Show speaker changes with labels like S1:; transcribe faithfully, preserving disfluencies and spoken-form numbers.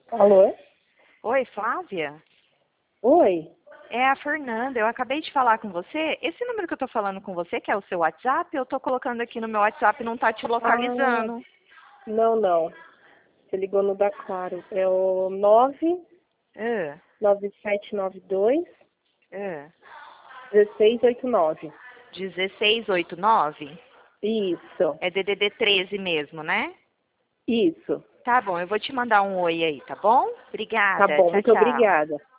S1: Alô?
S2: Oi, Flávia?
S1: Oi?
S2: É a Fernanda. Eu acabei de falar com você. Esse número que eu tô falando com você, que é o seu WhatsApp, eu tô colocando aqui no meu WhatsApp e não tá te
S1: Ah,
S2: localizando.
S1: não, não. Você ligou no da Claro. É o nove
S2: Ah,
S1: nove sete nove dois
S2: ah.
S1: um seis oito nove.
S2: dezesseis oitenta e nove?
S1: Isso,
S2: É D D D treze mesmo, né?
S1: isso.
S2: Tá bom, eu vou te mandar um oi aí, tá bom?
S1: Tá
S2: Obrigada.
S1: bom,
S2: Tchau,
S1: muito
S2: tchau.
S1: obrigada.